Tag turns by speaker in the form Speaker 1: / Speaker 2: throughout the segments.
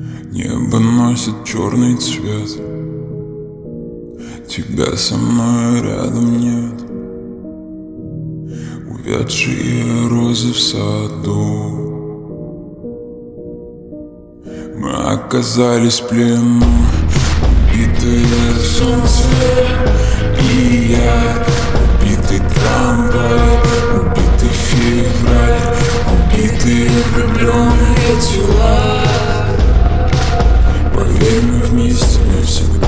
Speaker 1: Небо носит черный цвет, тебя со мной рядом нет. Увядшие розы в саду, мы оказались в плену. Убитое солнце и я, убитый трамвай, убитый февраль, убитые влюбленные тела. Поверь, мы вместе навсегда.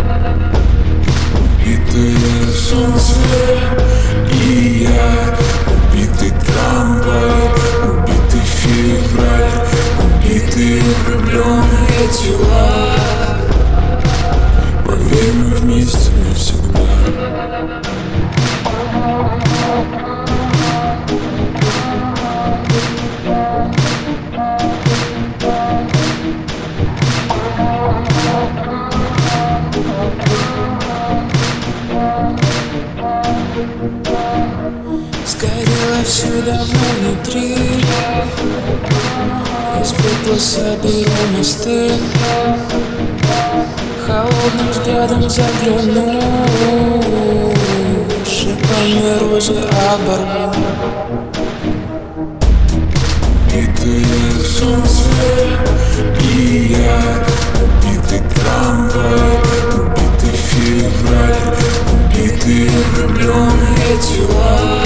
Speaker 1: Убитое солнце и я, убитый трамвай, убитый февраль, убитые влюбленные тела. Поверь, мы вместе навсегда.
Speaker 2: Сгорело все давно внутри, из пепла соберу мосты, холодным взглядом загляну, шипами розы оборву.
Speaker 1: Убитое солнце и я, убитый трамвай, убитый февраль, убитые влюбленные тела.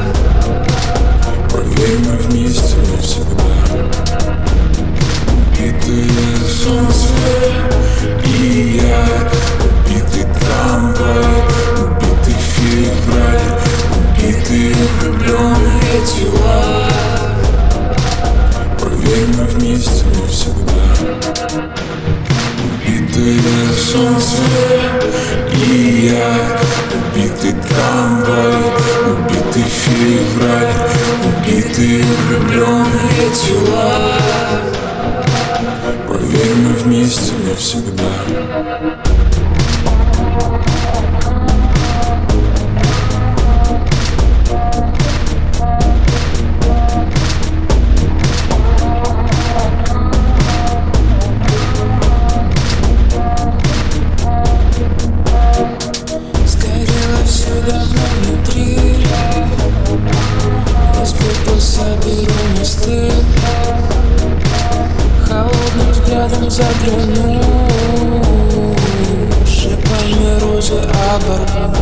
Speaker 1: Поверь, мы вместе навсегда. Убитое солнце и я, убитый трамвай, убитый февраль, убитые влюбленные тела. Поверь, мы вместе навсегда. Убитое солнце и я, убитый трамвай, убитый февраль, убитые влюбленные тела. Поверь, мы вместе навсегда.
Speaker 2: Соберу мосты, холодным взглядом загляну, шипами розы оборву.